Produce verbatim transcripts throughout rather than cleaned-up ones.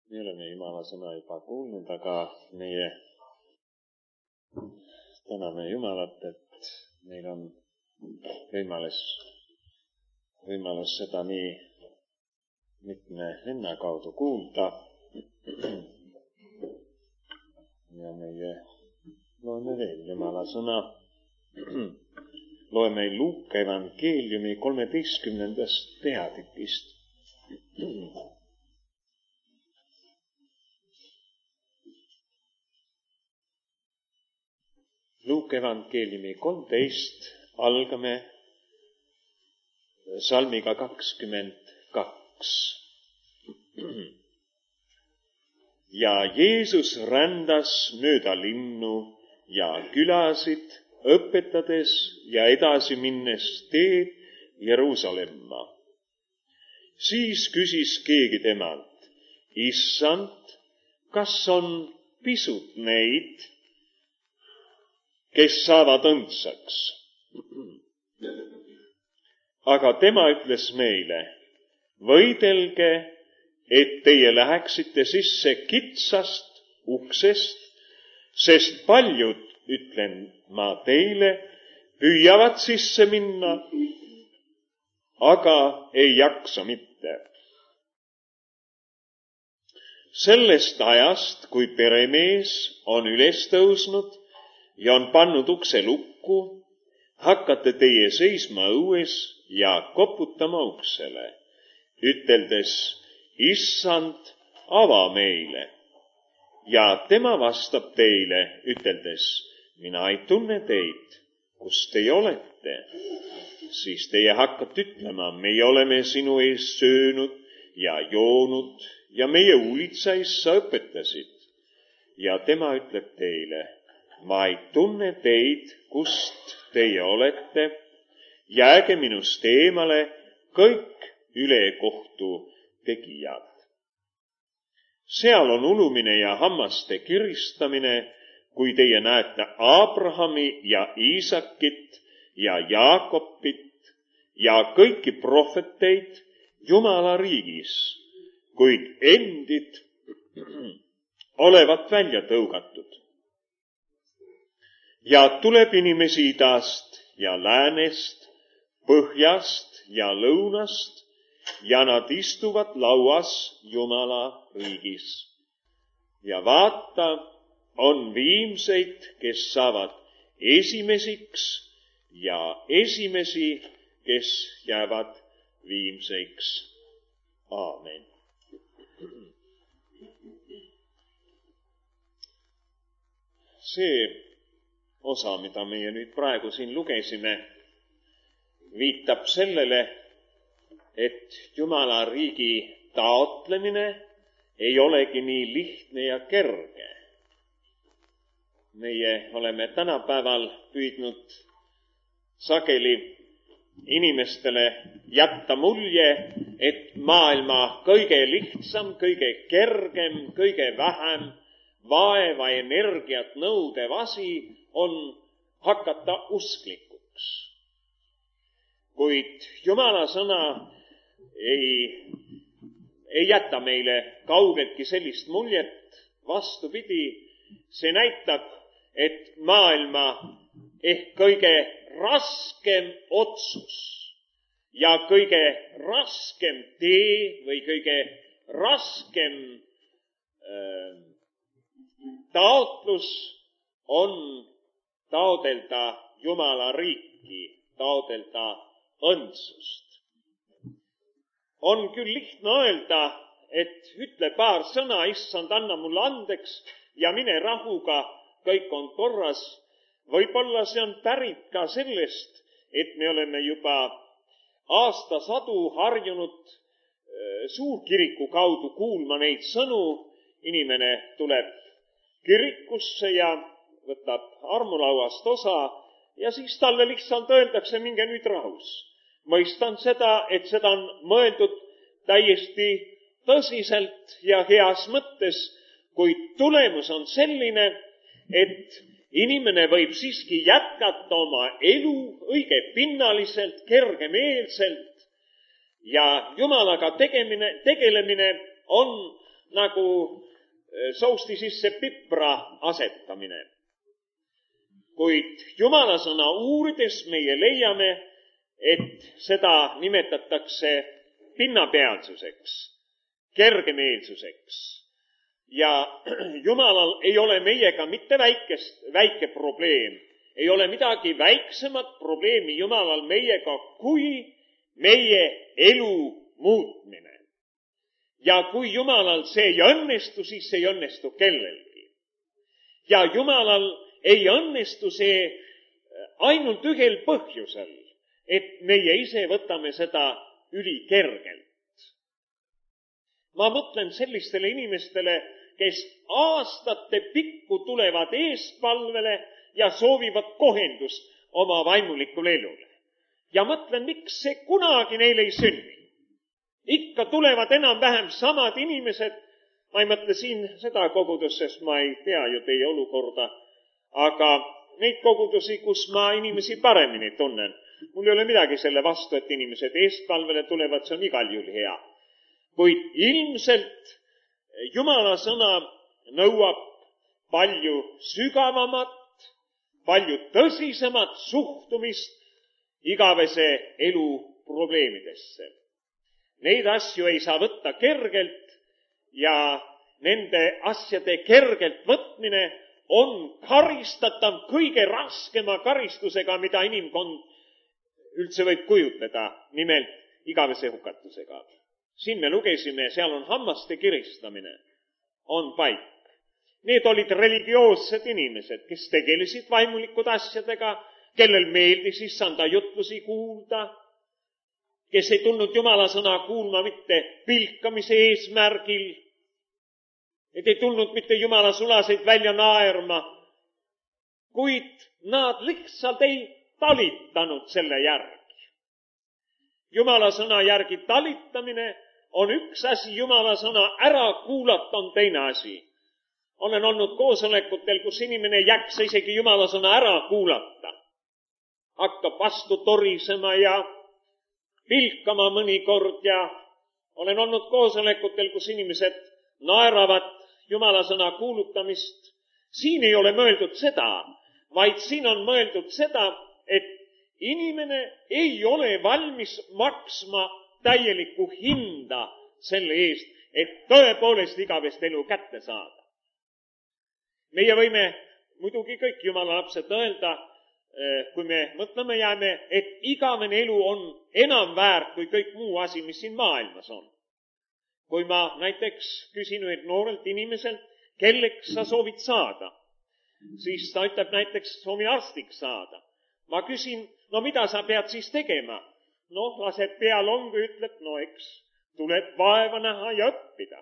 Me oleme Jumala sõna juba kuulnud, aga meie täname Jumalat, et meil on võimalus, võimalus seda nii mitme venna kaudu kuulda. Ja meie loeme veel Jumala sõna. Loeme Luuka evangeeliumi kolmeteistkümnendast peatükist. Luuka evangeeliumi kolmteist algame salmiga kakskümmend kaks. Ja Jeesus rändas mööda linnu ja külasid, õpetades ja edasi minnes teed Jeruusalemma. Siis küsis keegi temalt: Issand, kas on pisut neid, kes saavad õndsaks? Aga tema ütles meile: võidelge, et teie läheksite sisse kitsast uksest, sest paljud, ütlen ma teile, püüavad sisse minna, aga ei jaksa mitte. Sellest ajast, kui peremees on üles tõusnud ja on pannud ukse lukku, hakkate teie seisma õues ja koputama uksele, üteldes: Issand, ava meile. Ja tema vastab teile, üteldes: mina ei tunne teid, kus teie olete. Siis teie hakkate ütlema: meie oleme sinu ees söönud ja joonud ja meie uulitsais sa õpetasid. Ja tema ütleb teile: ma ei tunne teid, kust teie olete. Jääge minust eemale kõik ülekohtu tegijad. Seal on ulumine ja hammaste kiristamine, kui teie näete Abrahami ja Iisakit ja Jaakobit ja kõiki prohveteid Jumala riigis, kuid endid olevat välja tõugatud. Ja tuleb inimesi idast ja läänest, põhjast ja lõunast, ja nad istuvad lauas Jumala riigis. Ja vaata, on viimseid, kes saavad esimesiks, ja esimesi, kes jäävad viimseiks. Aamen. See osa, mida meie nüüd praegu siin lugesime, viitab sellele, et Jumala riigi taotlemine ei olegi nii lihtne ja kerge. Meie oleme tänapäeval püüdnud sageli inimestele jätta mulje, et maailma kõige lihtsam, kõige kergem, kõige vähem vaeva energiat nõudev asi on hakata usklikuks. Kuid Jumala sõna ei, ei jäta meile kaugeltki sellist muljet. Vastupidi, see näitab, et maailma ehk kõige raskem otsus ja kõige raskem tee või kõige raskem äh, taotlus on taodelda Jumala riiki, taodelda õndsust. On küll lihtne öelda, et ütle paar sõna, issand, anna mulle andeks ja mine rahuga, kõik on korras. Võib-olla see on pärit ka sellest, et me oleme juba aastasadu harjunud suurkiriku kaudu kuulma neid sõnu. Inimene tuleb kirikusse ja võtab armulauast osa ja siis talle lihtsalt öeldakse, minge nüüd rahus. Mõistan seda, et seda on mõeldud täiesti tõsiselt ja heas mõttes, kuid tulemus on selline, et inimene võib siiski jätkata oma elu õige pinnaliselt, kergemeelselt ja Jumalaga tegemine, tegelemine on nagu sousti sisse pipra asetamine. Kuid Jumala sõna uurides meie leiame, et seda nimetatakse pinnapealsuseks, kergemeelsuseks. Ja Jumalal ei ole meiega mitte väikest, väike probleem. Ei ole midagi väiksemat probleemi Jumalal meiega kui meie elu muutmine. Ja kui Jumalal see ei õnnestu, siis see ei õnnestu kellelgi. Ja Jumalal ei õnnestu see ainult ühel põhjusel, et meie ise võtame seda ülikergelt. Ma mõtlen sellistele inimestele, kes aastate pikku tulevad eespalvele ja soovivad kohendust oma vaimulikul elule. Ja mõtlen, miks see kunagi neil ei sünni. Ikka tulevad enam-vähem samad inimesed, ma ei mõtle siin seda kogudust, sest ma ei tea ju teie olukorda, aga neid kogudusi, kus ma inimesi paremini tunnen. Mul ei ole midagi selle vastu, et inimesed eespalvele tulevad, see on igal juhul hea. Kuid ilmselt Jumala sõna nõuab palju sügavamat, palju tõsisemat suhtumist igavese elu probleemidesse. Neid asju ei saa võtta kergelt ja nende asjade kergelt võtmine on karistatav kõige raskema karistusega, mida inimkond üldse võib kujutleda, nimelt igavese hukatusega. Siin me lugesime, seal on hammaste kiristamine, on paik. Need olid religioossed inimesed, kes tegelesid vaimulikud asjadega, kellel meeldis issanda jutlusi kuulda, kes ei tulnud Jumala sõna kuulma mitte pilkamise eesmärgil, et ei tulnud mitte Jumala sulaseid välja naerma, kuid nad lihtsalt ei talitanud selle järgi. Jumala sõna järgi talitamine on üks asi, Jumala sõna ära kuulata on teine asi. Olen olnud koosolekutel, kus inimene ei jaksa isegi Jumala sõna ära kuulata. Hakkab vastu torisema ja pilkama mõnikord ja olen olnud koosolekutel, kus inimesed naeravad Jumala sõna kuulutamist. Siin ei ole mõeldud seda, vaid siin on mõeldud seda, et inimene ei ole valmis maksma täielikku hinda selle eest, et tõepoolest igavest elu kätte saada. Meie võime muidugi kõik Jumala lapsed öelda, kui me mõtleme jääme, et igavene elu on enam väärt kui kõik muu asi, mis siin maailmas on. Kui ma näiteks küsin ühelt noorelt inimeselt, kelleks sa soovid saada, siis ta ütleb näiteks, soovin arstiks saada. Ma küsin, no mida sa pead siis tegema? Noh, laseb pea longu, ütleb, no eks tuleb vaeva näha ja õppida.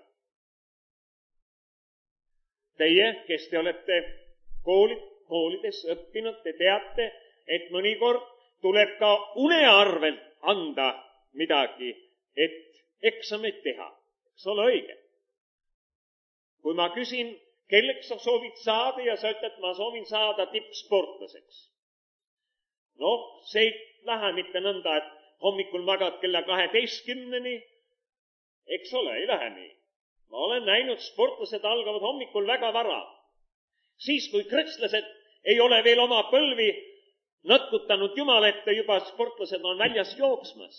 Teie, kes te olete koolid, koolides õppinud, te teate, et mõnikord tuleb ka une arvelt anda midagi, et eksameid teha. Eks ole õige. Kui ma küsin, kelleks sa soovid saada ja sa ütled, ma soovin saada tippsportlaseks. Noh, see ei lähe mitte nõnda, et hommikul magad kella kaheteistkümneni. Eks ole, ei lähe nii. Ma olen näinud, sportlased algavad hommikul väga vara. Siis, kui kristlased ei ole veel oma põlvi nõtkutanud Jumala ette, juba sportlased on väljas jooksmas.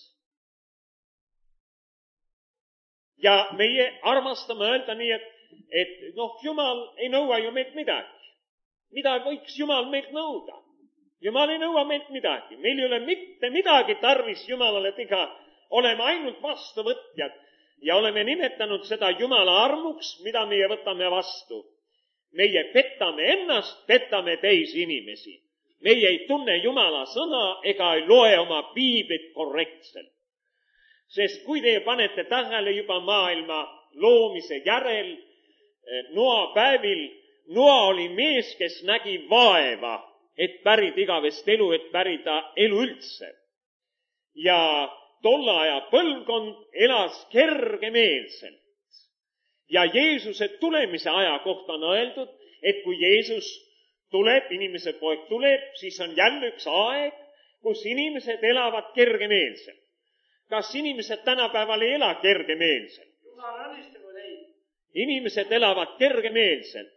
Ja meie armastame öelda nii, et, et noh, Jumal ei nõua ju meilt midagi. Mida võiks Jumal meilt nõuda? Jumal ei nõua meilt midagi. Meil ei ole mitte midagi tarvis Jumalale teha. Oleme ainult vastuvõtjad ja oleme nimetanud seda Jumala armuks, mida meie võtame vastu. Meie petame ennast, petame teisi inimesi. Meie ei tunne Jumala sõna ega ei loe oma piiblit korrektselt. Sest kui te panete tähele juba maailma loomise järel, Noa päevil, Noa oli mees, kes nägi vaeva, et pärida igavest elu, et pärida elu üldse. Ja tolle aja põlvkond elas kergemeelselt. Ja Jeesuse tulemise aja kohta on öeldud, et kui Jeesus tuleb, inimese poeg tuleb, siis on jälle üks aeg, kus inimesed elavad kergemeelselt. Kas inimesed tänapäeval ei ela kergemeelselt? inimesed elavad kergemeelselt.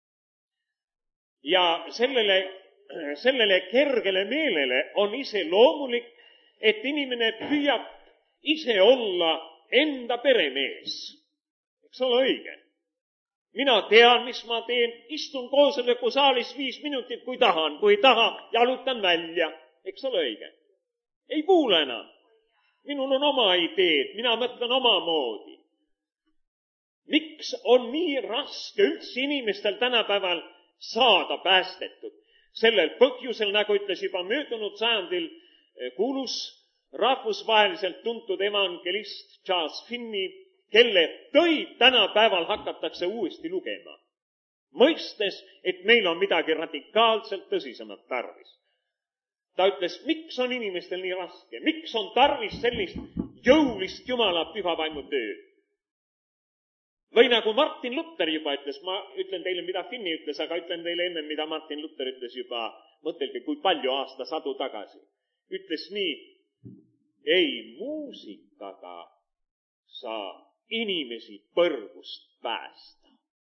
Ja sellele, sellele kergele meelele on iseloomulik, et inimene püüab ise olla enda peremees. Eks ole õige? Mina tean, mis ma teen, istun koosoleku saalis viis minutit, kui tahan, kui ei taha, jalutan välja. Eks ole õige? Ei kuule enam. Minul on oma ideed, mina mõtlen omamoodi. Miks on nii raske üldse inimestel tänapäeval saada päästetud? Sellel põhjusel, nagu ütles juba möödunud sajandil kuulus rahvusvaheliselt tuntud evangelist Charles Finney, kelle töid tänapäeval hakatakse uuesti lugema, mõistes, et meil on midagi radikaalselt tõsisemat tarvis. Ta ütles, miks on inimestel nii raske, miks on tarvis sellist jõulist Jumala püha vaimu tööd. Või nagu Martin Luther juba ütles, ma ütlen teile, mida Finney ütles, aga ütlen teile enne, mida Martin Luther ütles juba, mõtelge, kui palju aastasadu tagasi. Ütles nii, ei muusikaga saa inimesi põrgust päästa.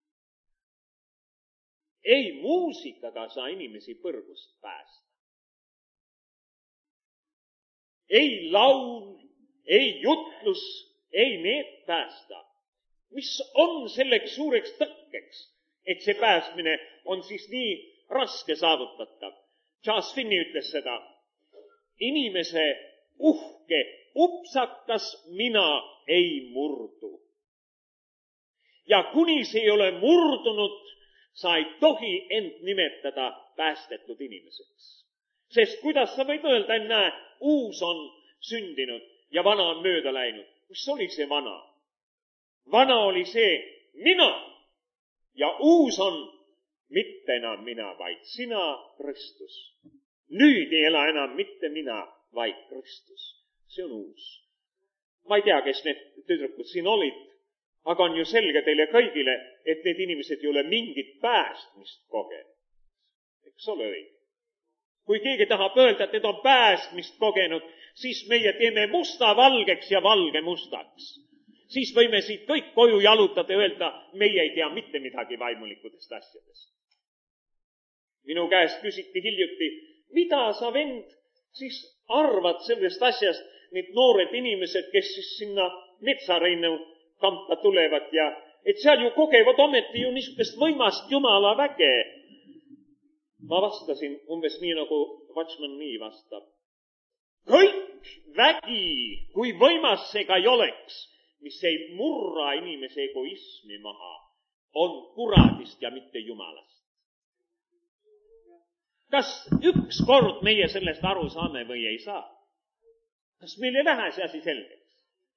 Ei muusikaga saa inimesi põrgust päästa. Ei laul, ei jutlus, ei need päästa. Mis on selleks suureks tõkkeks, et see pääsmine on siis nii raske saavutatav? Charles Finney ütles seda. Inimese uhke upsakas mina ei murdu. Ja kuni see ei ole murdunud, sa ei tohi end nimetada päästetud inimeseks. Sest kuidas sa võid öelda, et näe, uus on sündinud ja vana on mööda läinud. Mis oli see vana? Vana oli see mina ja uus on mitte enam mina, vaid sina, Kristus. Nüüd ei ela enam mitte mina, vaid Kristus. See on uus. Ma ei tea, kes need tüdrukud siin olid, aga on ju selge teile kõigile, et need inimesed ei ole mingit päästmist kogenud. Eks ole õige? Kui keegi tahab öelda, et need on päästmist kogenud, siis meie teeme musta valgeks ja valge mustaks. Siis võime siit kõik koju jalutada ja öelda, meie ei tea mitte midagi vaimulikudest asjadest. Minu käest küsiti hiljuti, mida sa, vend, siis arvad sellest asjast, need noored inimesed, kes siis sinna Metsareinu kampa tulevad ja et seal ju kogevad ometi ju niisugust võimast Jumala väge. Ma vastasin umbes nii, nagu Watchman nii vastab. Kõik vägi, kui võimas see ka ei oleks, mis ei murra inimese egoismi maha, on kuradist ja mitte Jumalast. Kas üks kord meie sellest aru saame või ei saa? Kas meil ei lähe see asi selgeks?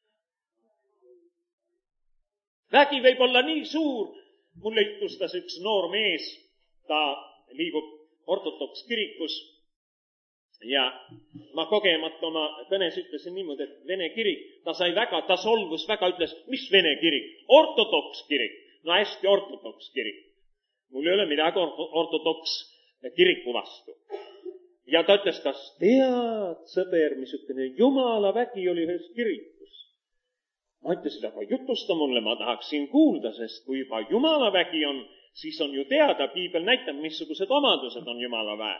Vägi võib olla nii suur, mulle jutustas üks noor mees, ta liigub ortodoks kirikus ja ma kogemata oma kõnes ütlesin niimoodi, et Vene kirik, ta sai väga, ta solvus väga, ütles, mis Vene kirik? Ortodoks kirik. No hästi ortodoks kirik. Mul ei ole midagi ortodoks kiriku vastu. Ja ta ütles, kas tead, sõber, missugune Jumala vägi oli ühes kirikus? Ma ütlesin, aga jutusta mulle, ma tahaksin kuulda, sest kui juba Jumala vägi on, siis on ju teada, piibel näitab, missugused omadused on Jumala väe.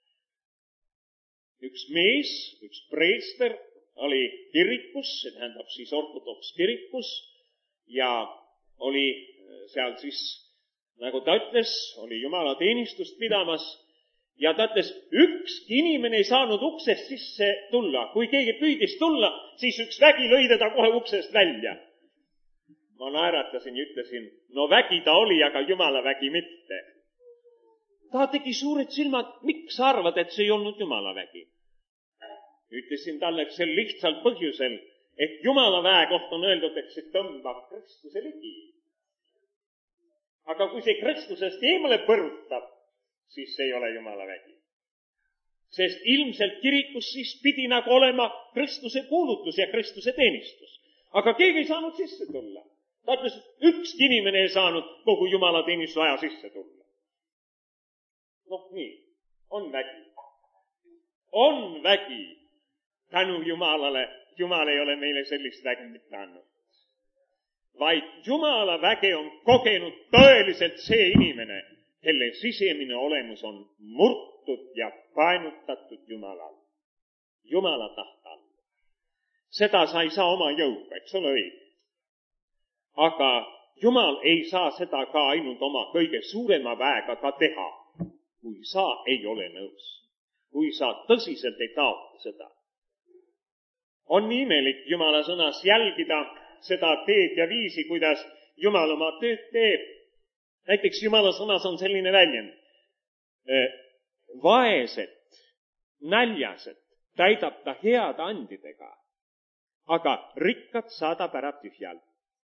Üks mees, üks preester oli kirikus, see tähendab siis ortodoks kirikus ja oli seal siis, nagu ta ütles, oli Jumala teenistust pidamas ja ta ütles, ükski inimene ei saanud uksest sisse tulla. Kui keegi püüdis tulla, siis üks vägi lõi teda kohe uksest välja. Ma naeratasin ja ütlesin, no vägi ta oli, aga Jumala vägi mitte. Ta tegi suured silmad, miks sa arvad, et see ei olnud Jumala vägi? Ütlesin talle sel lihtsal põhjusel, et Jumala väe kohta on öeldud, et see tõmbab Kristuse ligi. Aga kui see Kristusest eemale põrutab, siis see ei ole Jumala vägi. Sest ilmselt kirikus siis pidi nagu olema Kristuse kuulutus ja Kristuse teenistus. Aga keegi ei saanud sisse tulla. Ta ütles, ükski inimene ei saanud kogu Jumala teenistuse aja sisse tulla. Noh nii, on vägi. On vägi. Tänu Jumalale, Jumal ei ole meile sellist vägi mitte andnud. vaid Jumala väge on kogenud tõeliselt see inimene, kelle sisemine olemus on murtud ja painutatud Jumalal, Jumala tahtal. Seda sa ei saa oma jõuga, eks ole õige. Aga Jumal ei saa seda ka ainult oma kõige suurema väega ka teha, kui sa ei ole nõus, kui sa tõsiselt ei taotle seda. On imelik Jumala sõnas jälgida seda teed ja viisi, kuidas Jumal oma tööd teeb. Näiteks Jumala sõnas on selline väljend. Vaesed, näljased täidab ta head andidega, aga rikkad saadab ära tühjalt.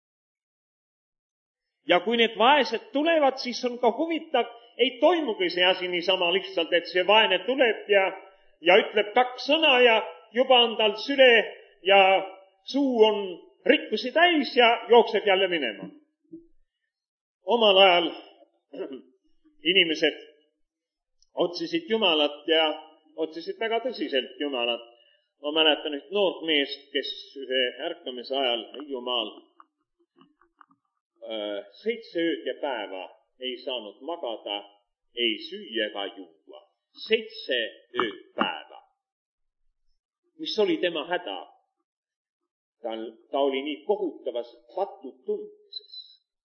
Ja kui need vaesed tulevad, siis on ka huvitav, ei toimugi see asi niisama lihtsalt, et see vaene tuleb ja, ja ütleb kaks sõna ja juba on tal süle ja suu on rikkusi täis ja jookseb jälle minema. Omal ajal inimesed otsisid Jumalat ja otsisid väga tõsiselt Jumalat. Ma mäletan üht noort meest, kes ühe ärkamise ajal Hiiumaal seitse ööd ja päeva ei saanud magada, ei süüa ega juua. Seitse ööd päeva. Mis oli tema häda? Ta, ta oli nii kohutavas patud tundmises.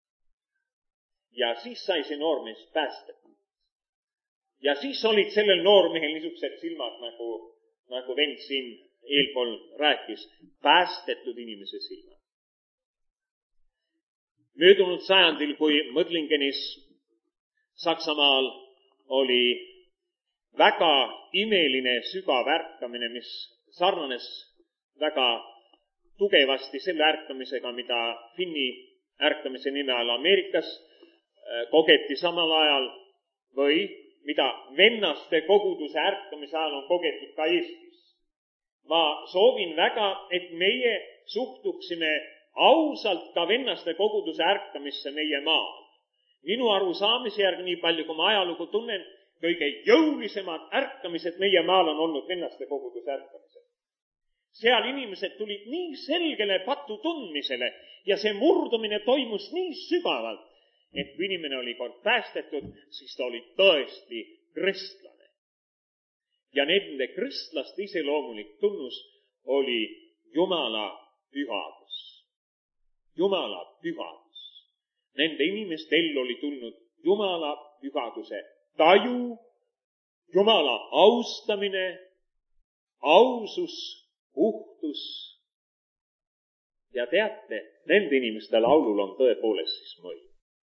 Ja siis sai see noormees päästetud. Ja siis olid sellel noormehel niisugused silmad, nagu, nagu vend siin eelpool rääkis, päästetud inimese silmad. Möödunud sajandil, kui Mõdlingenis Saksamaal oli väga imeline sügav ärkamine, mis sarnanes väga tugevasti selle ärkamisega, mida Finni ärkamise nime all Ameerikas kogeti samal ajal või mida vennaste koguduse ärkamise ajal on kogetud ka Eestis. Ma soovin väga, et meie suhtuksime ausalt ka vennaste koguduse ärkamisse meie maal. Minu arusaamise järgi, nii palju kui ma ajalugu tunnen, kõige jõulisemad ärkamised meie maal on olnud vennaste koguduse ärkamised. Seal inimesed tulid nii selgele patu tundmisele ja see murdumine toimus nii sügavalt, et kui inimene oli kord päästetud, siis ta oli tõesti kristlane. Ja nende kristlaste iseloomulik tunnus oli Jumala pühadus. Jumala pühadus. Nende inimeste ellu oli tulnud Jumala pühaduse taju, Jumala austamine, ausus, puhtus. Ja teate, nende inimeste laulul on tõepoolest siis mõju.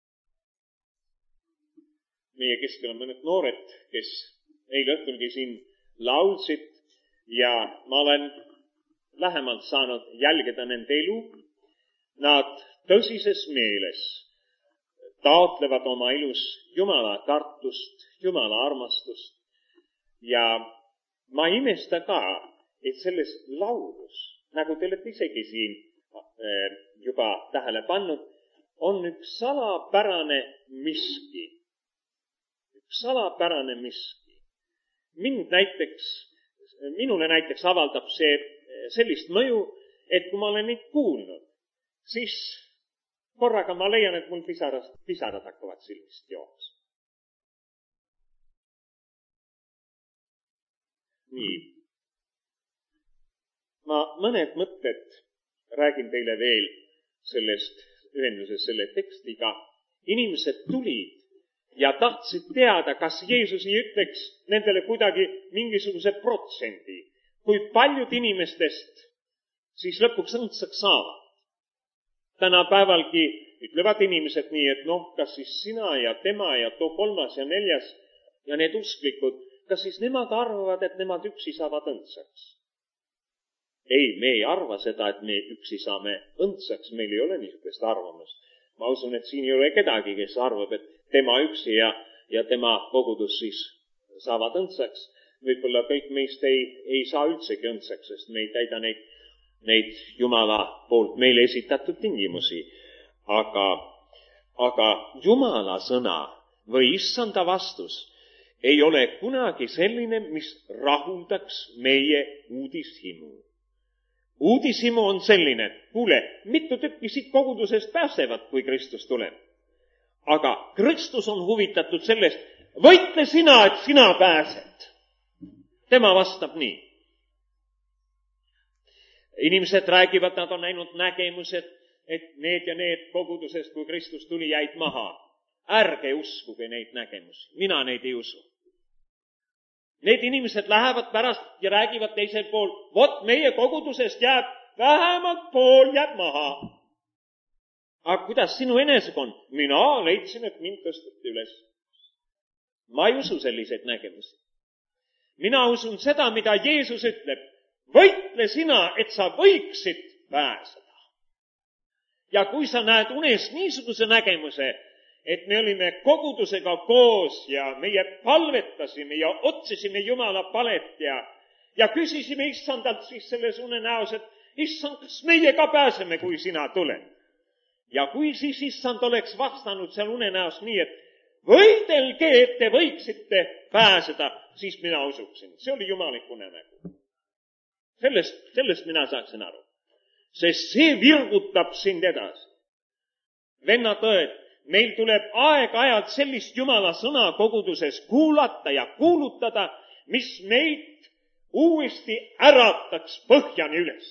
Meie keskel on mõned noored, kes eile õhtulgi siin laulsid ja ma olen lähemalt saanud jälgida nende elu. Nad tõsises meeles taotlevad oma elus Jumala kartust, Jumala armastust ja ma imesta ka, et selles laulus, nagu te olete isegi siin juba tähele pannud, on üks salapärane miski. Üks salapärane miski. Mind näiteks, minule näiteks avaldab see sellist mõju, et kui ma olen neid kuulnud, siis korraga ma leian, et mul pisarad, pisarad hakkavad silmist jooksma. Nii. Ma mõned mõtted räägin teile veel sellest ühenduses selle tekstiga. Inimesed tulid ja tahtsid teada, kas Jeesus ei ütleks nendele kuidagi mingisuguse protsendi, kui paljud inimestest siis lõpuks õndsaks saavad. Tänapäevalgi ütlevad inimesed nii, et noh, kas siis sina ja tema ja too kolmas ja neljas ja need usklikud, kas siis nemad arvavad, et nemad üksi saavad õndsaks? Ei, me ei arva seda, et me üksi saame õndsaks, meil ei ole niisugust arvamust. Ma usun, et siin ei ole kedagi, kes arvab, et tema üksi ja, ja tema kogudus siis saavad õndsaks. Võib-olla kõik meist ei, ei saa üldsegi õndsaks, sest me ei täida neid neid Jumala poolt meile esitatud tingimusi. Aga, aga Jumala sõna või issanda vastus ei ole kunagi selline, mis rahuldaks meie uudishimu. uudishimu on selline, et kuule, mitu tükki siit kogudusest pääsevad, kui Kristus tuleb. Aga Kristus on huvitatud sellest, võitle sina, et sina pääsed. Tema vastab nii. Inimesed räägivad, nad on näinud nägemused, et need ja need kogudusest, kui Kristus tuli, jäid maha. Ärge uskuge neid nägemusi. Mina neid ei usu. Need inimesed lähevad pärast ja räägivad teisel pool, vot meie kogudusest jääb vähemalt pool jääb maha. Aga kuidas sinu enesega on? Mina leidsin, et mind tõsteti üles. Ma ei usu selliseid nägemusi. Mina usun seda, mida Jeesus ütleb. Võitle sina, et sa võiksid pääseda. Ja kui sa näed unes niisuguse nägemuse, et me olime kogudusega koos ja meie palvetasime ja otsisime Jumala palet ja, ja küsisime issandalt siis selles unenäos, et issand, kas meie ka pääseme, kui sina tuled. Ja kui siis issand oleks vastanud seal unenäos nii, et võidelge, et te võiksite pääseda, siis mina usuksin. See oli jumalik unenägu. Sellest, sellest mina saaksin aru. Sest see virgutab sind edasi. Venna tõed, meil tuleb aeg-ajalt sellist Jumala sõna koguduses kuulata ja kuulutada, mis meid uuesti ärataks põhjani üles.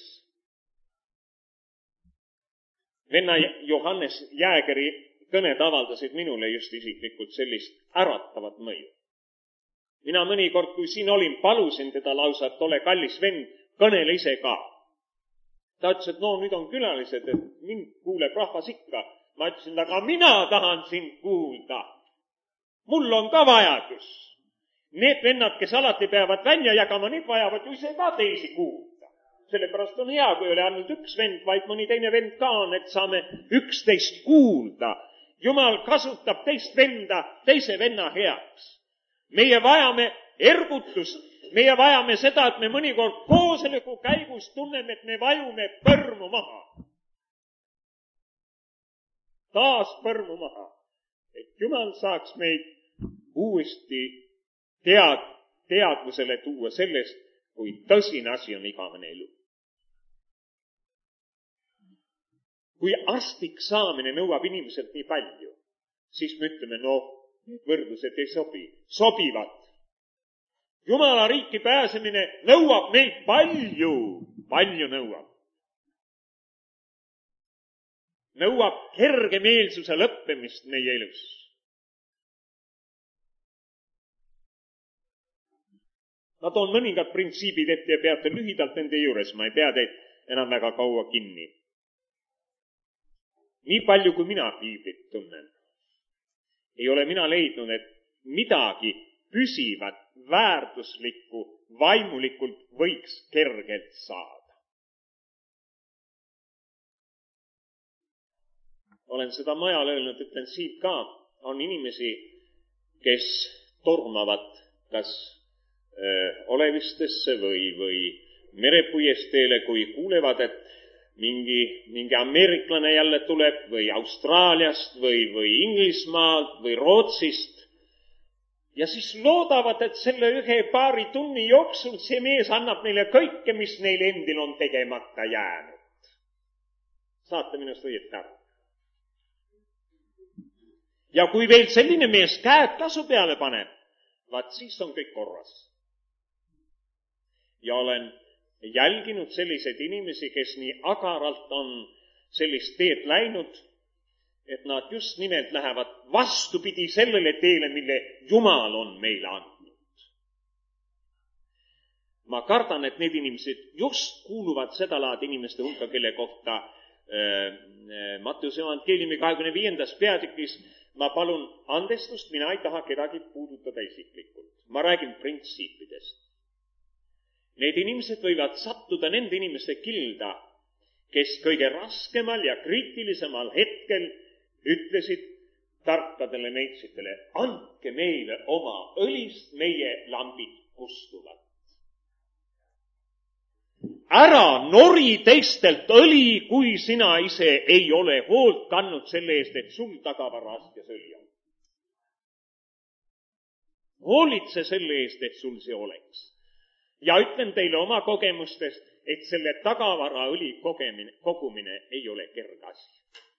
Venna Johannes Jäägeri kõned avaldasid minule just isiklikult sellist äratavat mõju. Mina mõnikord, kui siin olin, palusin teda lausa, et ole kallis vend, kõnele ise ka. Ta ütles, et no nüüd on külalised, et mind kuuleb rahvas ikka. Ma ütlesin, aga mina tahan sind kuulda. Mul on ka vajadus. Need vennad, kes alati peavad välja jagama, need vajavad ju ise ka teisi kuulda. Sellepärast on hea, kui oli ainult üks vend, vaid mõni teine vend ka on, et saame üksteist kuulda. Jumal kasutab teist venda teise venna heaks. Meie vajame ergutust. Meie vajame seda, et me mõnikord kooseliku käigus tunneme, et me vajume põrmu maha. Taas põrmu maha. Et Jumal saaks meid uuesti tead, teadvusele tuua sellest, kui tõsine asi on igavene elu. Kui astlik saamine nõuab inimeselt nii palju, siis me ütleme, no, võrdlused ei sobi. Sobivad. Jumala riiki pääsemine nõuab meilt palju, palju nõuab. Nõuab kergemeelsuse lõppemist meie elus. Ma toon mõningad printsiibid ette ja peate lühidalt nende juures, ma ei pea teid enam väga kaua kinni. Nii palju, kui mina piiblit tunnen, ei ole mina leidnud, et midagi püsivat, väärtuslikku, vaimulikult võiks kergelt saada. Olen seda majal öelnud, ütlen siit ka, on inimesi, kes tormavad kas öö, olevistesse või, või merepuiesteele, kui kuulevad, et mingi, mingi ameeriklane jälle tuleb või Austraaliast või, või Inglismaalt või Rootsist. Ja siis loodavad, et selle ühe paari tunni jooksul see mees annab neile kõike, mis neil endil on tegemata jäänud. Saate minust õieti aru? Ja kui veel selline mees käed kasu peale paneb, vaat siis on kõik korras. Ja olen jälginud selliseid inimesi, kes nii agaralt on sellist teed läinud, et nad just nimelt lähevad vastupidi sellele teele, mille Jumal on meile andnud. Ma kardan, et need inimesed just kuuluvad seda laadi inimeste hulka, kelle kohta äh, Matteuse evangeeliumi kahekümne viiendas peatükis ma palun andestust, mina ei taha kedagi puudutada isiklikult. Ma räägin printsiipidest. Need inimesed võivad sattuda nende inimeste kilda, kes kõige raskemal ja kriitilisemal hetkel ütlesid tarkadele neitsitele, andke meile oma õlist, meie lambid kustuvad. Ära nori teistelt õli, kui sina ise ei ole hoolt kandnud selle eest, et sul tagavaraskes õli on. Hoolitse selle eest, et sul see oleks. Ja ütlen teile oma kogemustest, et selle tagavara õli kogemine, kogumine ei ole kerge asi.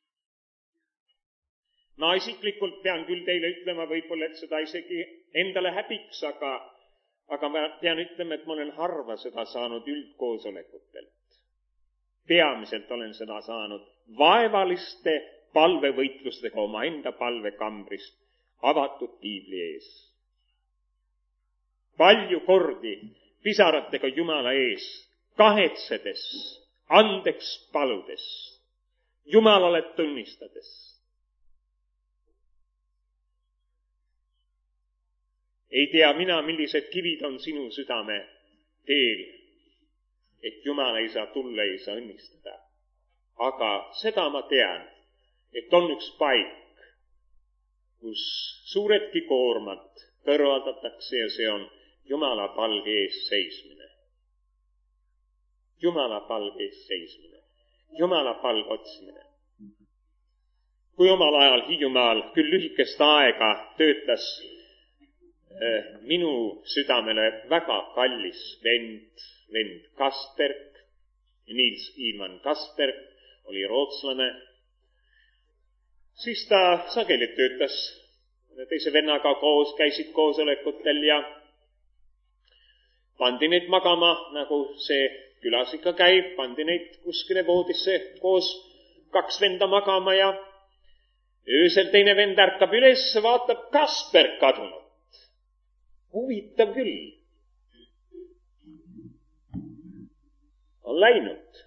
Ma isiklikult pean küll teile ütlema võib-olla, et seda isegi endale häbiks, aga, aga ma pean ütlema, et ma olen harva seda saanud üldkoosolekutelt. Peamiselt olen seda saanud vaevaliste palvevõitlustega oma enda palvekambrist avatud piibli ees. Palju kordi pisaratega Jumala ees, kahetsedes, andeks paludes, Jumalale tunnistades. Ei tea mina, millised kivid on sinu südame teel, et Jumal ei saa tulla, ei saa õnnistada. Aga seda ma tean, et on üks paik, kus suuredki koormad kõrvaldatakse ja see on Jumala palge ees seismine. Jumala palge ees seismine. Jumala palge otsimine. Kui omal ajal Hiiumaal küll lühikest aega töötas äh, minu südamele väga kallis vend, vend Kasperg, Niels Ivan Kasperg, oli rootslane, siis ta sageli töötas teise vennaga koos, käisid koosolekutel ja pandi neid magama, nagu see külas ikka käib, pandi neid kuskile voodisse koos kaks venda magama ja öösel teine vend ärkab üles, vaatab Kasperg kadunud. Huvitav küll. On läinud.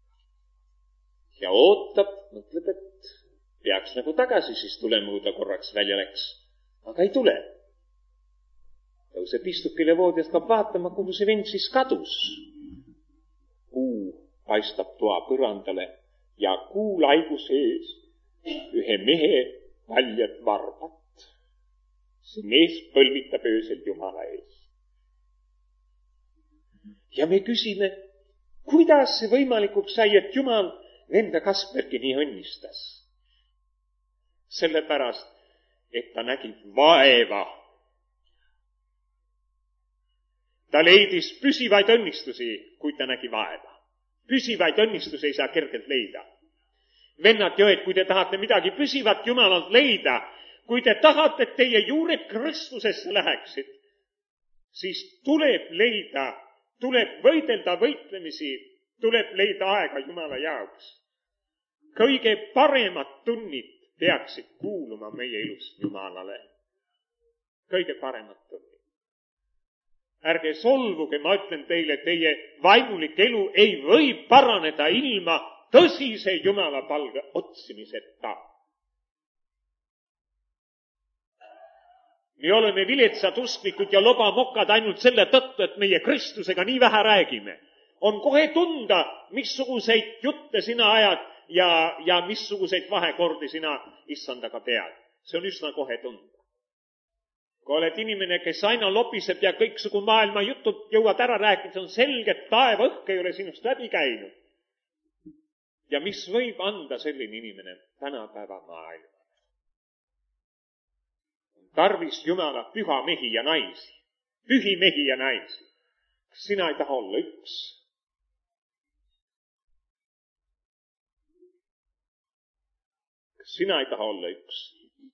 Ja ootab, mõtleb, et peaks nagu tagasi siis tulema, kui ta korraks välja läks. Aga ei tule. Tõuseb istukile voodi, hakkab vaatama, kuhu see vend siis kadus. Kuu paistab toa põrandale ja kuu laigu sees ühe mehe valjad varbad. See mees põlvitab öösel Jumala ees. Ja me küsime, kuidas see võimalikuks sai, et Jumal venda Kaspergi nii õnnistas? Sellepärast, et ta nägi vaeva. Ta leidis püsivaid õnnistusi, kui ta nägi vaeva. Püsivaid õnnistusi ei saa kergelt leida. Vennad ja õed, kui te tahate midagi püsivat Jumalalt leida, kui te tahate, et teie juured Kristusesse läheksid, siis tuleb leida, tuleb võidelda võitlemisi, tuleb leida aega Jumala jaoks. Kõige paremad tunnid peaksid kuuluma meie elus Jumalale. Kõige paremad tunnid. Ärge solvuge, ma ütlen teile, teie vaimulik elu ei või paraneda ilma tõsise Jumala palge otsimiseta. Me oleme viletsad usklikud ja lobamokad ainult selle tõttu, et meie Kristusega nii vähe räägime. On kohe tunda, missuguseid jutte sina ajad ja, ja missuguseid vahekordi sina issandaga pead. See on üsna kohe tunda. Kui oled inimene, kes aina lobiseb ja kõiksugu maailma jutud jõuad ära rääkida, see on selge, et taeva õhk ei ole sinust läbi käinud. Ja mis võib anda selline inimene tänapäeva maailma? Tarvis Jumala püha mehi ja naisi, pühi mehi ja naisi. Kas sina ei taha olla üks? Kas sina ei taha olla üks?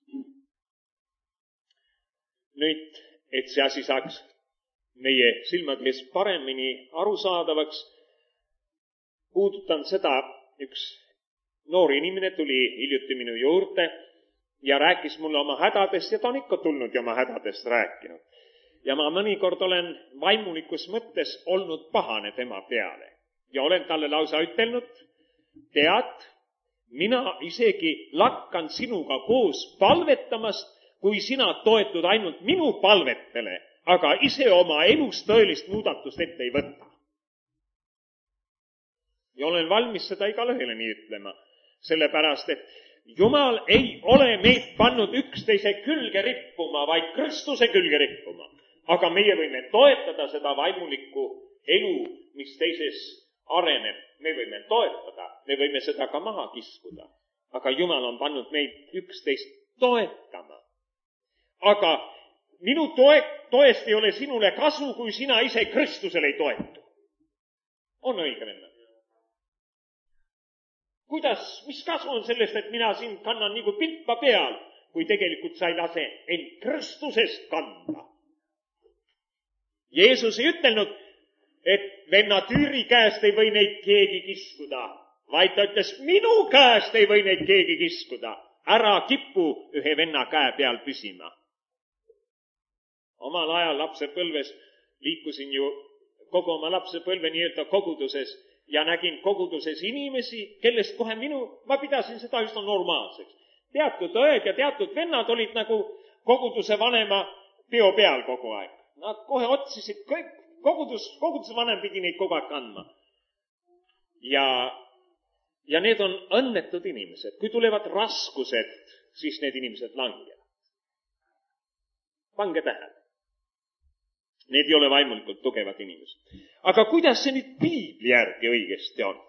Nüüd, et see asi saaks meie silmade ees paremini arusaadavaks, puudutan seda, üks noor inimene tuli hiljuti minu juurde ja rääkis mulle oma hädadest ja ta on ikka tulnud ja oma hädadest rääkinud. Ja ma mõnikord olen vaimulikus mõttes olnud pahane tema peale ja olen talle lausa ütelnud, tead, mina isegi lakkan sinuga koos palvetamast, kui sina toetud ainult minu palvetele, aga ise oma elus tõelist muudatust ette ei võta. Ja olen valmis seda igale ühele nii ütlema, sellepärast, et Jumal ei ole meid pannud üksteise külge rippuma, vaid Kristuse külge rippuma. Aga meie võime toetada seda vaimulikku elu, mis teises areneb. Me võime toetada, me võime seda ka maha kiskuda. Aga Jumal on pannud meid üksteist toetama. Aga minu toe, toest ei ole sinule kasu, kui sina ise Kristusele ei toetu. on õige venna. Kuidas, mis kasu on sellest, et mina sind kannan nagu pilpa peal, kui tegelikult sa ei lase end Kristusest kanda? Jeesus ei ütelnud, et venna Tüüri käest ei või neid keegi kiskuda, vaid ta ütles, minu käest ei või neid keegi kiskuda. Ära kipu ühe venna käe peal püsima. Omal ajal lapsepõlves liikusin ju kogu oma lapsepõlve nii-öelda koguduses ja nägin koguduses inimesi, kellest kohe minu, ma pidasin seda üsna normaalseks. Teatud õed ja teatud vennad olid nagu koguduse vanema peo peal kogu aeg. Nad kohe otsisid kõik, kogudus, koguduse vanem pidi neid kogu aeg kandma. Ja, ja need on õnnetud inimesed. Kui tulevad raskused, siis need inimesed langevad. Pange tähele. Need ei ole vaimulikult tugevad inimesed. Aga kuidas see nüüd Piibli järgi õigesti on?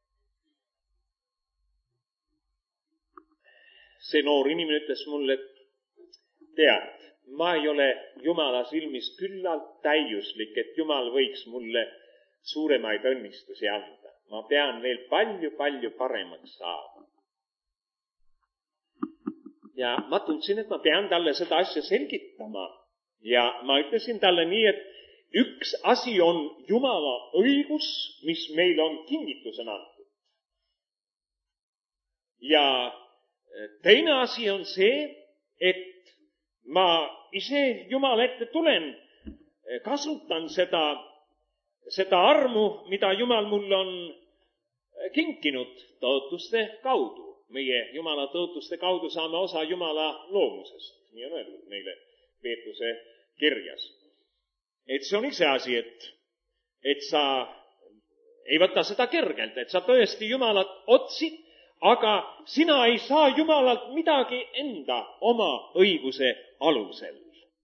See noor inimene ütles mulle, et tead, ma ei ole Jumala silmis küllalt täiuslik, et Jumal võiks mulle suuremaid õnnistusi anda. Ma pean veel palju-palju paremaks saama. Ja ma tundsin, et ma pean talle seda asja selgitama. Ja ma ütlesin talle nii, et üks asi on Jumala õigus, mis meil on kingitusena antud. Ja teine asi on see, et ma ise Jumala ette tulen, kasutan seda, seda armu, mida Jumal mul on kinkinud tõotuste kaudu. Meie Jumala tõotuste kaudu saame osa Jumala loomusest. Nii on öeldud meile Peetruse kirjas. Et see on ise asi, et, et sa ei võta seda kergelt, et sa tõesti Jumalat otsid, aga sina ei saa Jumalalt midagi enda oma õiguse alusel.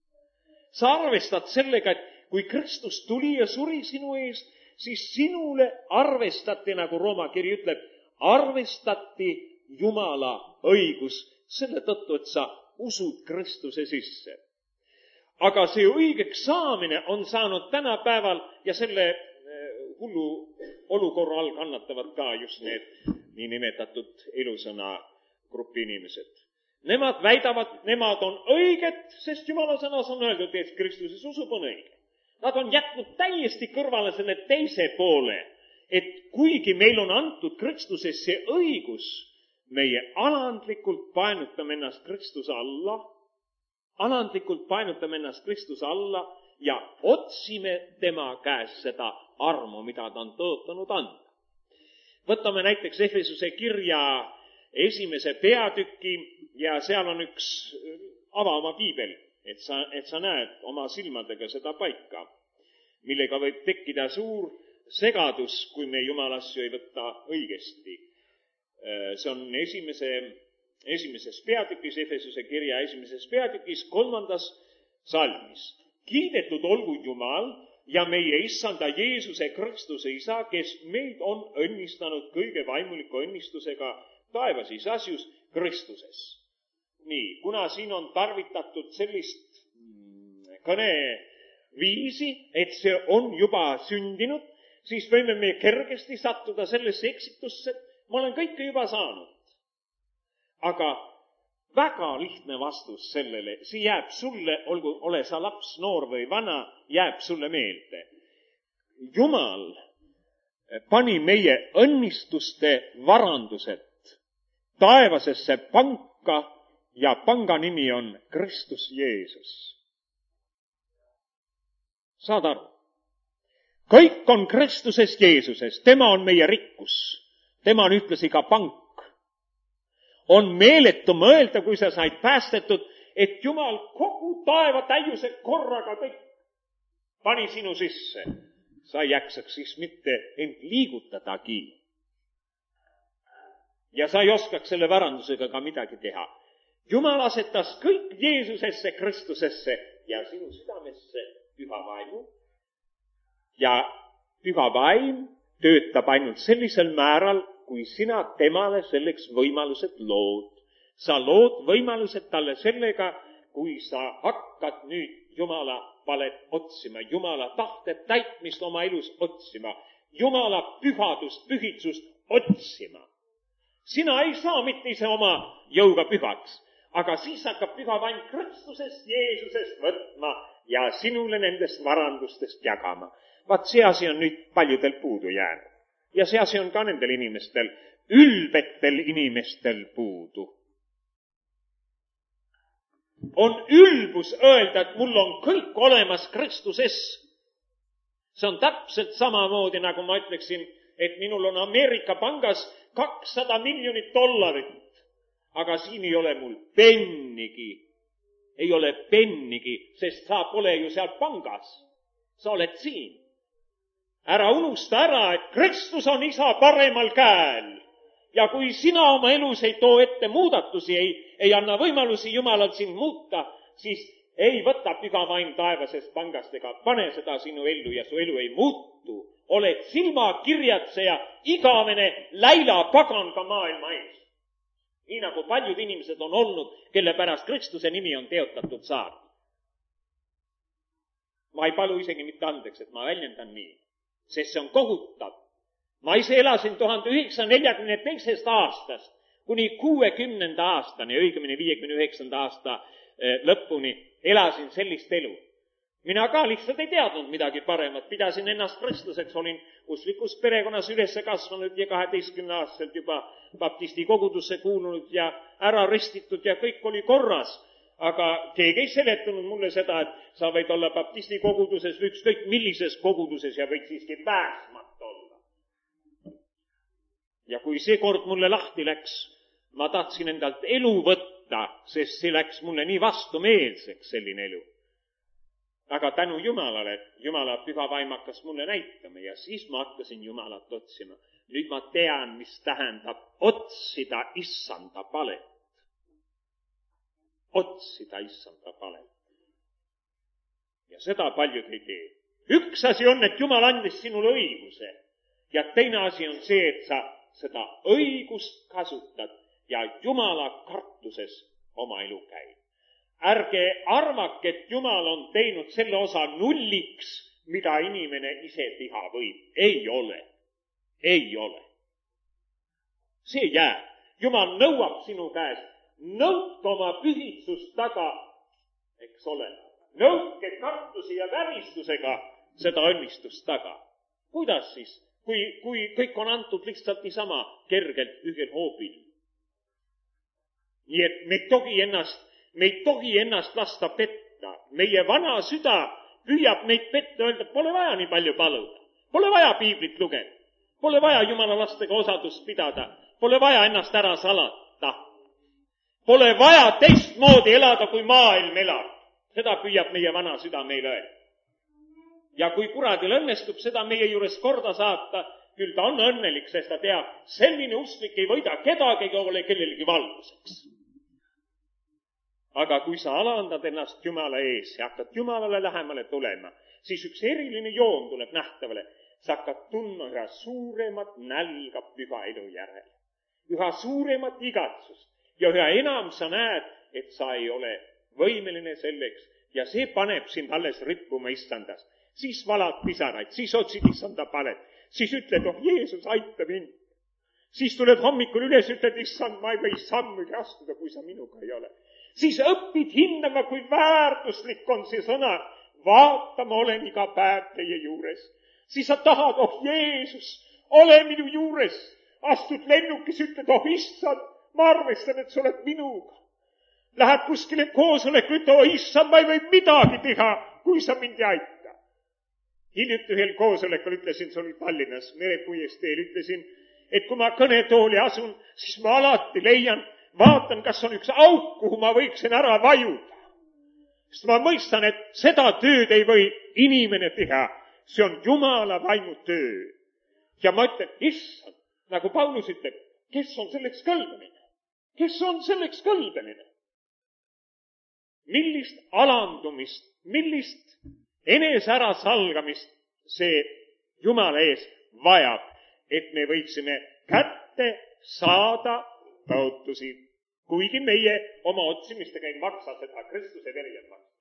Sa arvestad sellega, et kui Kristus tuli ja suri sinu eest, siis sinule arvestati, nagu Rooma kiri ütleb, arvestati Jumala õigus selle tõttu, et sa usud Kristuse sisse. Aga see õigeks saamine on saanud tänapäeval ja selle hullu olukorra all kannatavad ka just need niinimetatud elusõna grupi inimesed. Nemad väidavad, nemad on õiged, sest Jumala sõnas on öeldud, et Kristuses usub on õige. Nad on jätnud täiesti kõrvale selle teise poole, et kuigi meil on antud Kristuses see õigus, meie alandlikult painutame ennast Kristuse alla, alandlikult painutame ennast Kristuse alla ja otsime tema käest seda armu, mida ta on tõotanud anda. Võtame näiteks Efesuse kirja esimese peatüki ja seal on üks, ava oma piibel, et sa, et sa näed oma silmadega seda paika, millega võib tekkida suur segadus, kui me Jumala asju ei võta õigesti. See on esimese Esimeses peatükis, Efesuse kirja esimeses peatükis, kolmandas salmis. Kiidetud olgu Jumal ja meie issanda Jeesuse Kristuse isa, kes meid on õnnistanud kõige vaimuliku õnnistusega taevasis asjus Kristuses. Nii, kuna siin on tarvitatud sellist kõneviisi, et see on juba sündinud, siis võime me kergesti sattuda sellesse eksitusse, ma olen kõike juba saanud. Aga väga lihtne vastus sellele, see jääb sulle, olgu, ole sa laps, noor või vana, jääb sulle meelde. Jumal pani meie õnnistuste varandused taevasesse panka ja panga nimi on Kristus Jeesus. Saad aru? Kõik on Kristuses Jeesuses, tema on meie rikkus, tema on ühtlasi ka pank. On meeletu mõelda, kui sa said päästetud, et Jumal kogu taeva täiuse korraga kõik pani sinu sisse. Sa ei jaksaks siis mitte end liigutadagi. Ja sa ei oskaks selle varandusega ka midagi teha. Jumal asetas kõik Jeesusesse, Kristusesse ja sinu südamesse püha vaimu. Ja püha vaim töötab ainult sellisel määral, kui sina temale selleks võimalused lood. Sa lood võimalused talle sellega, kui sa hakkad nüüd Jumala palet otsima, Jumala tahte täitmist oma elus otsima. Jumala pühadust, pühitsust otsima. Sina ei saa mitte ise oma jõuga pühaks, aga siis hakkab püha vaim Kristusest, Jeesusest võtma ja sinule nendest varandustest jagama. Vaat see asi on nüüd paljudel puudu jäänud. Ja see asi on ka nendel inimestel, ülbetel inimestel puudu. On ülbus öelda, et mul on kõik olemas Kristuses. See on täpselt samamoodi, nagu ma ütleksin, et minul on Ameerika pangas kakssada miljonit dollarit, aga siin ei ole mul pennigi. Ei ole pennigi, sest sa pole ju seal pangas. Sa oled siin. Ära unusta ära, et Kristus on isa paremal käel. Ja kui sina oma elus ei too ette muudatusi, ei, ei anna võimalusi Jumalal sind muuta, siis ei võta püha vaim taevasest pangast ega pane seda sinu ellu ja su elu ei muutu. Oled silmakirjatseja, igavene läila pagan ka maailma ees. Nii nagu paljud inimesed on olnud, kelle pärast Kristuse nimi on teotatud saanud. Ma ei palu isegi mitte andeks, et ma väljendan nii, sest see on kohutav. Ma ise elasin tuhande üheksasaja neljakümne teisest aastast kuni kuuekümnenda aastani, õigemini viiekümne üheksanda aasta lõpuni elasin sellist elu. Mina ka lihtsalt ei teadnud midagi paremat, pidasin ennast kristlaseks, olin usklikus perekonnas üles kasvanud ja kaheteistkümne aastaselt juba baptisti kogudusse kuulunud ja ära ristitud ja kõik oli korras. Aga keegi ei seletanud mulle seda, et sa võid olla baptisti koguduses või ükskõik millises koguduses ja võid siiski pääsmata olla. Ja kui see kord mulle lahti läks, ma tahtsin endalt elu võtta, sest see läks mulle nii vastumeelseks, selline elu. Aga tänu Jumalale, Jumala püha vaim hakkas mulle näitama ja siis ma hakkasin Jumalat otsima. Nüüd ma tean, mis tähendab otsida issanda palet. Otsida issanda palet. Ja seda paljud ei tee. Üks asi on, et Jumal andis sinule õiguse ja teine asi on see, et sa seda õigust kasutad ja Jumala kartuses oma elu käib. Ärge arvake, et Jumal on teinud selle osa nulliks, mida inimene ise teha võib. Ei ole. Ei ole. See jääb. Jumal nõuab sinu käest. Nõudke oma pühitsust taga, eks ole. Nõudke kartusi ja väristusega seda õnnistust taga. Kuidas siis? Kui, kui kõik on antud lihtsalt niisama kergelt ühel hoobil. Nii et me ei tohi ennast, me ei tohi ennast lasta petta. Meie vana süda püüab meid petta, öelda, et pole vaja nii palju paluda. Pole vaja piiblit lugeda. Pole vaja Jumala lastega osadust pidada. Pole vaja ennast ära salata. Pole vaja teistmoodi elada, kui maailm elab. Seda püüab meie vana süda meile öelda. Ja kui kuradil õnnestub seda meie juures korda saata, küll ta on õnnelik, sest ta teab, selline usklik ei võida kedagi ega ole kellelegi valguseks. Aga kui sa alandad ennast Jumala ees ja hakkad Jumalale lähemale tulema, siis üks eriline joon tuleb nähtavale. Sa hakkad tundma üha suuremat nälga püha elu järele. Üha suuremat igatsust ja üha enam sa näed, et sa ei ole võimeline selleks ja see paneb sind alles rippuma issandas. Siis valad pisaraid, siis otsid issanda palet, siis ütled, oh Jeesus, aita mind. Siis tuled hommikul üles, ütled, issand, ma ei või sammugi astuda, kui sa minuga ei ole. Siis õpid hindama, kui väärtuslik on see sõna. Vaata, ma olen iga päev teie juures. Siis sa tahad, oh Jeesus, ole minu juures. Astud lennukis, ütled, oh issand, ma arvestan, et sa oled minuga. Lähed kuskile koosoleku, ütled, oh issand, ma ei või midagi teha, kui sa mind ei aita. Hiljuti ühel koosolekul ütlesin, see oli Tallinnas, Merepuiesteel, ütlesin, et kui ma kõnetooli asun, siis ma alati leian, vaatan, kas on üks auk, kuhu ma võiksin ära vajuda. Sest ma mõistan, et seda tööd ei või inimene teha. See on Jumala vaimu töö. Ja ma ütlen, issand, nagu Paulus ütleb, kes on selleks kõlbeline? Kes on selleks kõlbeline? Millist alandumist, millist enese ära salgamist see Jumala ees vajab, et me võiksime kätte saada tõotusi, kuigi meie oma otsimistega ei maksa seda Kristuse veri on maksa.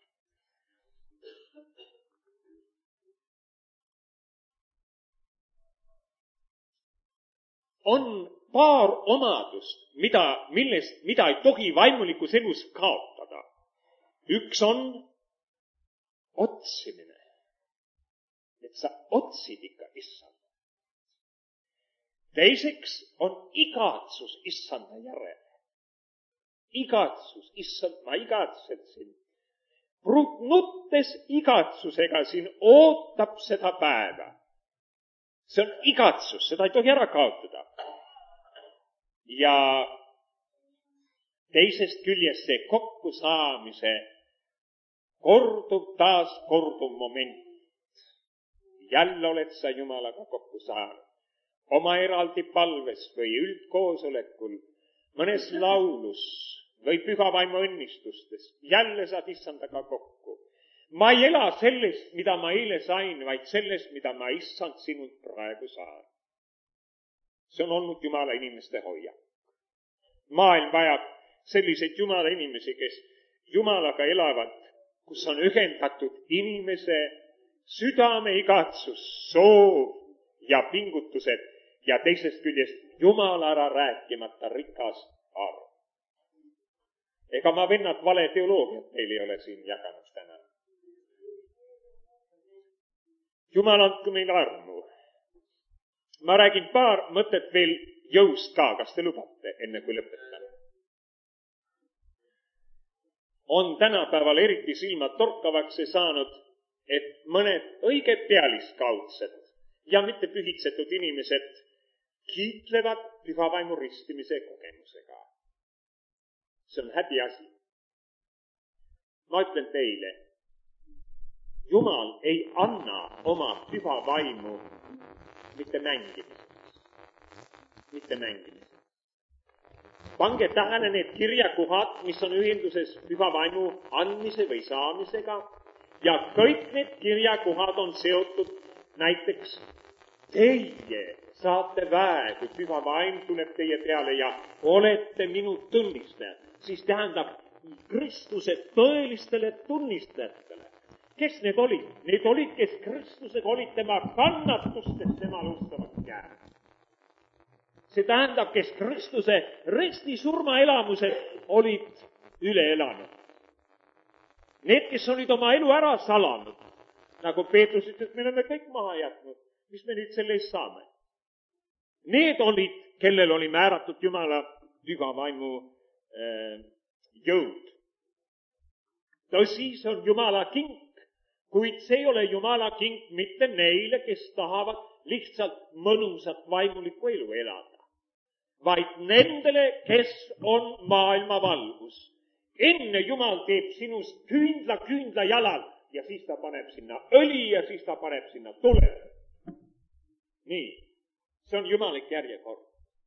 on paar omadust, mida, millest, mida ei tohi vaimulikus elus kaotada. Üks on otsimine. Et sa otsid ikka issand. Teiseks on igatsus issanda järele. Igatsus, issand, ma igatsen sind. Nuttes igatsusega siin ootab seda päeva. See on igatsus, seda ei tohi ära kaotada. Ja teisest küljest see kokkusaamise korduv, taas korduv moment. Jälle oled sa Jumalaga kokku saanud. Oma eraldi palves või üldkoosolekul, mõnes laulus või pühavaimu õnnistustes. Jälle saad issandaga kokku. Ma ei ela sellest, mida ma eile sain, vaid sellest, mida ma issand sinult praegu saan. See on olnud Jumala inimeste hoiak. Maailm vajab selliseid Jumala inimesi, kes Jumalaga elavad, kus on ühendatud inimese südame igatsus, soov ja pingutused ja teisest küljest Jumala ära rääkimata rikas arv. Ega ma vennad vale teoloogiat meil ei ole siin jaganud täna. Jumal andku meil armu. Ma räägin paar mõtet veel jõust ka, kas te lubate, enne kui lõpetan. On tänapäeval eriti silmad torkavaks saanud, et mõned õige pealiskaudsed ja mitte pühitsetud inimesed kiitlevad pühavaimu ristimise kogemusega. See on häbiasi. Ma ütlen teile, Jumal ei anna oma pühavaimu mitte mängimiseks. Mitte mängimiseks. Pange tähele need kirjakohad, mis on ühenduses pühavaimu andmise või saamisega. Ja kõik need kirjakohad on seotud näiteks teie saate väe, kui püha vaim tuleb teie peale ja olete minu tunnistajad. Siis tähendab Kristuse tõelistele tunnistajatele. Kes need olid? Need olid, kes Kristusega olid tema kannatustes temal ustavalt jäänud. See tähendab, kes Kristuse risti surmaelamused olid üle elanud. Need, kes olid oma elu ära salanud, nagu Peetrus ütles, me oleme kõik maha jätnud, mis me nüüd selle eest saame? Need olid, kellel oli määratud Jumala püha vaimu äh, jõud. Tõsi, see on Jumala kink, kuid see ei ole Jumala kink mitte neile, kes tahavad lihtsalt mõnusat vaimulikku elu elada, vaid nendele, kes on maailma valgus. Enne Jumal teeb sinust küünla küünla jalal ja siis ta paneb sinna õli ja siis ta paneb sinna tule. Nii, see on jumalik järjekord.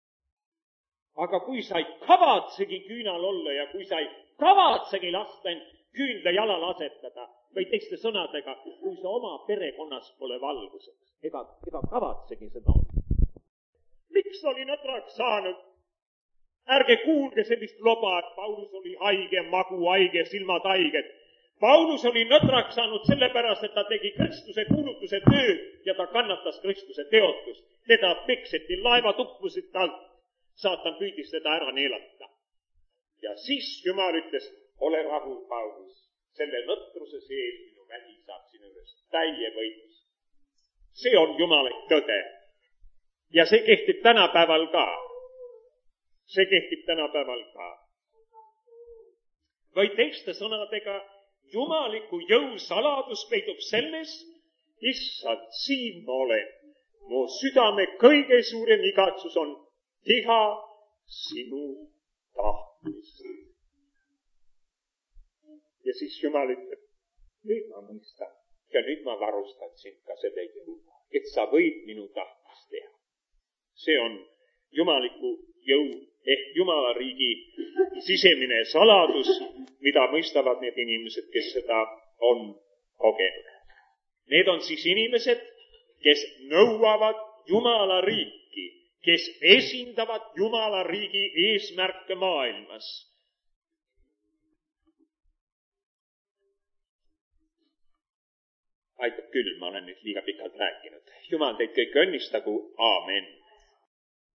Aga kui sa ei kavatsegi küünal olla ja kui sa ei kavatsegi lasta end küünla jalal asetada, või teiste sõnadega, kui sa oma perekonnas pole valguseks, ega, ega kavatsegi seda olla. Miks oli nõtraks saanud? Ärge kuulge sellist loba, et Paulus oli haige, magu haige, silmad haiged. Paulus oli nõtraks saanud sellepärast, et ta tegi Kristuse kuulutuse tööd ja ta kannatas Kristuse teotust. Teda pekseti, laevad uppusid talt. Saatan püüdis teda ära neelata. Ja siis Jumal ütles, ole rahul, Paulus. Selle nõtruse sees minu vägi saab sinu üles täie võitlus. See on Jumalik tõde. Ja see kehtib tänapäeval ka. See kehtib tänapäeval ka. Või teiste sõnadega, jumaliku jõu saladus peitub selles, issand, siin ma olen. Mu südame kõige suurem igatsus on teha sinu tahtmist. Ja siis Jumal ütleb, nüüd ma mõistan ja nüüd ma varustan sind ka selle jõuga, et sa võid minu tahtmist teha. See on jumaliku jõu ehk Jumala riigi sisemine saladus, mida mõistavad need inimesed, kes seda on kogenud. Need on siis inimesed, kes nõuavad Jumala riiki, kes esindavad Jumala riigi eesmärke maailmas. Aitab küll, ma olen nüüd liiga pikalt rääkinud. Jumal teid kõik õnnistagu, aamen.